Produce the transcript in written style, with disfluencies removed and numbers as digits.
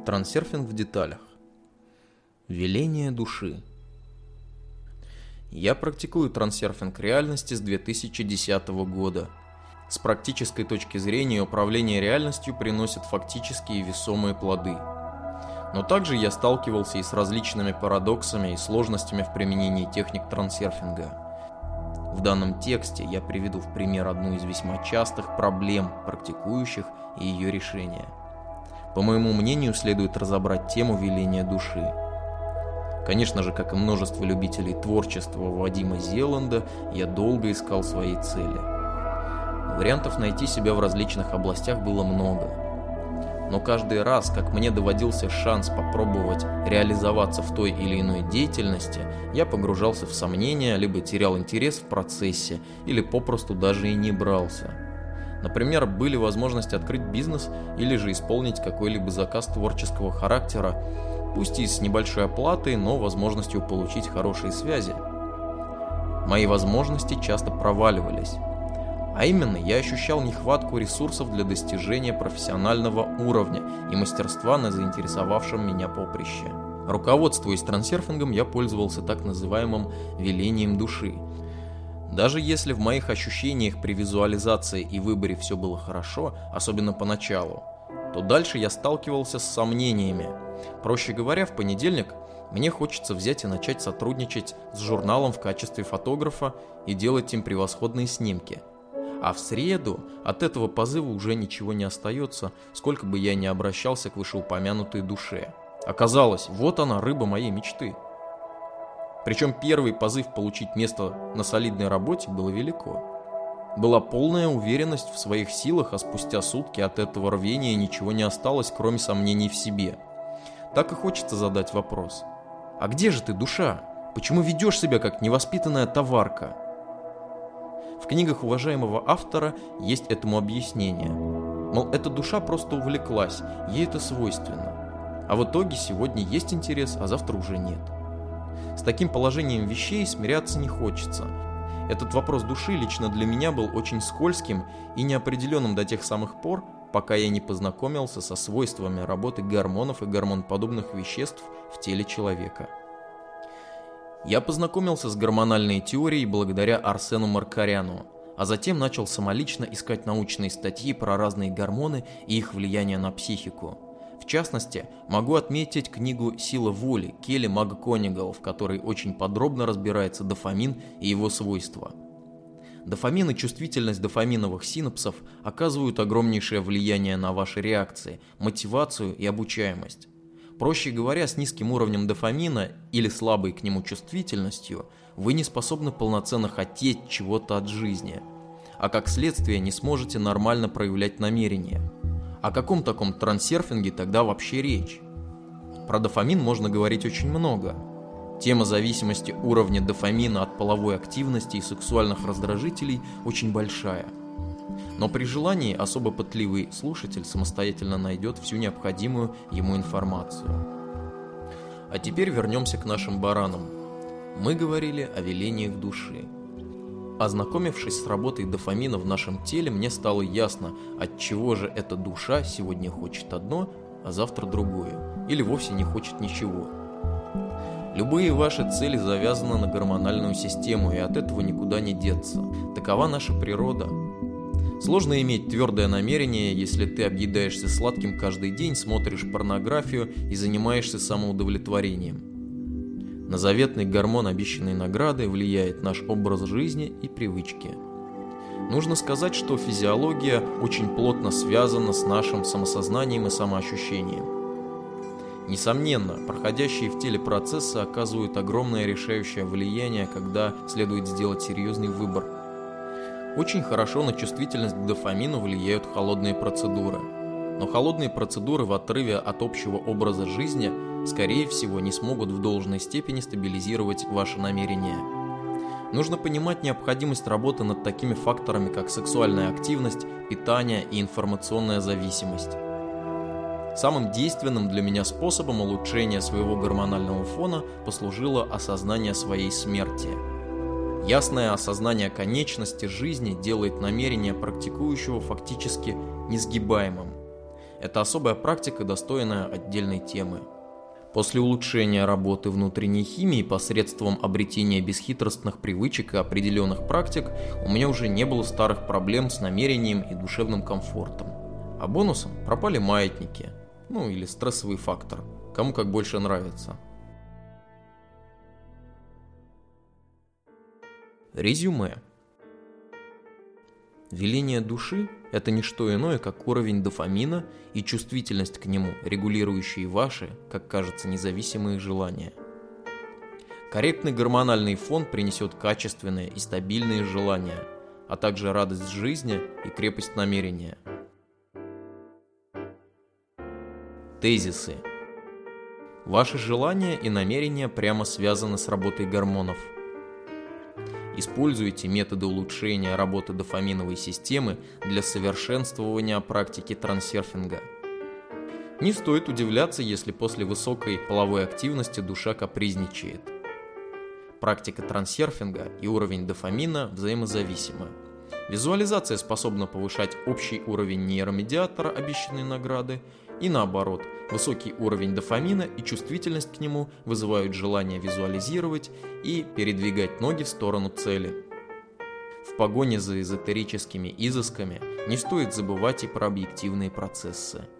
Трансерфинг в деталях. Веление души. Я практикую трансерфинг реальности с 2010 года. С практической точки зрения управление реальностью приносит фактические и весомые плоды. Но также я сталкивался и с различными парадоксами и сложностями в применении техник трансерфинга. В данном тексте я приведу в пример одну из весьма частых проблем практикующих и ее решения. По моему мнению, следует разобрать тему веления души. Конечно же, как и множество любителей творчества Вадима Зеланда, я долго искал свои цели. Вариантов найти себя в различных областях было много. Но каждый раз, как мне доводился шанс попробовать реализоваться в той или иной деятельности, я погружался в сомнения, либо терял интерес в процессе, или попросту даже и не брался. Например, были возможности открыть бизнес или же исполнить какой-либо заказ творческого характера, пусть и с небольшой оплатой, но возможностью получить хорошие связи. Мои возможности часто проваливались. А именно, я ощущал нехватку ресурсов для достижения профессионального уровня и мастерства на заинтересовавшем меня поприще. Руководствуясь трансерфингом, я пользовался так называемым велением души. Даже если в моих ощущениях при визуализации и выборе все было хорошо, особенно поначалу, то дальше я сталкивался с сомнениями. Проще говоря, в понедельник мне хочется взять и начать сотрудничать с журналом в качестве фотографа и делать им превосходные снимки. А в среду от этого позыва уже ничего не остается, сколько бы я ни обращался к вышеупомянутой душе. Оказалось, вот она, рыба моей мечты. Причем первый позыв получить место на солидной работе было велико. Была полная уверенность в своих силах, а спустя сутки от этого рвения ничего не осталось, кроме сомнений в себе. Так и хочется задать вопрос. А где же ты, душа? Почему ведешь себя как невоспитанная товарка? В книгах уважаемого автора есть этому объяснение. Мол, эта душа просто увлеклась, ей это свойственно. А в итоге сегодня есть интерес, а завтра уже нет. С таким положением вещей смиряться не хочется. Этот вопрос души лично для меня был очень скользким и неопределенным до тех самых пор, пока я не познакомился со свойствами работы гормонов и гормоноподобных веществ в теле человека. Я познакомился с гормональной теорией благодаря Арсену Маркаряну, а затем начал самолично искать научные статьи про разные гормоны и их влияние на психику. В частности, могу отметить книгу «Сила воли» Келли МакГонигал, в которой очень подробно разбирается дофамин и его свойства. Дофамин и чувствительность дофаминовых синапсов оказывают огромнейшее влияние на ваши реакции, мотивацию и обучаемость. Проще говоря, с низким уровнем дофамина или слабой к нему чувствительностью вы не способны полноценно хотеть чего-то от жизни, а как следствие не сможете нормально проявлять намерения. О каком таком трансерфинге тогда вообще речь? Про дофамин можно говорить очень много. Тема зависимости уровня дофамина от половой активности и сексуальных раздражителей очень большая. Но при желании особо пытливый слушатель самостоятельно найдет всю необходимую ему информацию. А теперь вернемся к нашим баранам. Мы говорили о велениях души. Ознакомившись с работой дофамина в нашем теле, мне стало ясно, отчего же эта душа сегодня хочет одно, а завтра другое, или вовсе не хочет ничего. Любые ваши цели завязаны на гормональную систему, и от этого никуда не деться. Такова наша природа. Сложно иметь твердое намерение, если ты объедаешься сладким каждый день, смотришь порнографию и занимаешься самоудовлетворением. На заветный гормон обещанной награды влияет наш образ жизни и привычки. Нужно сказать, что физиология очень плотно связана с нашим самосознанием и самоощущением. Несомненно, проходящие в теле процессы оказывают огромное решающее влияние, когда следует сделать серьезный выбор. Очень хорошо на чувствительность к дофамину влияют холодные процедуры. Но холодные процедуры в отрыве от общего образа жизни, скорее всего, не смогут в должной степени стабилизировать ваши намерения. Нужно понимать необходимость работы над такими факторами, как сексуальная активность, питание и информационная зависимость. Самым действенным для меня способом улучшения своего гормонального фона послужило осознание своей смерти. Ясное осознание конечности жизни делает намерение практикующего фактически несгибаемым. Это особая практика, достойная отдельной темы. После улучшения работы внутренней химии посредством обретения бесхитростных привычек и определенных практик у меня уже не было старых проблем с намерением и душевным комфортом. А бонусом пропали маятники, или стрессовый фактор, кому как больше нравится. Резюме. Веление души – это не что иное, как уровень дофамина и чувствительность к нему, регулирующие ваши, как кажется, независимые желания. Корректный гормональный фон принесет качественные и стабильные желания, а также радость жизни и крепость намерения. Тезисы. Ваши желания и намерения прямо связаны с работой гормонов. Используйте методы улучшения работы дофаминовой системы для совершенствования практики трансерфинга. Не стоит удивляться, если после высокой половой активности душа капризничает. Практика трансерфинга и уровень дофамина взаимозависимы. Визуализация способна повышать общий уровень нейромедиатора обещанной награды, и наоборот, высокий уровень дофамина и чувствительность к нему вызывают желание визуализировать и передвигать ноги в сторону цели. В погоне за эзотерическими изысками не стоит забывать и про объективные процессы.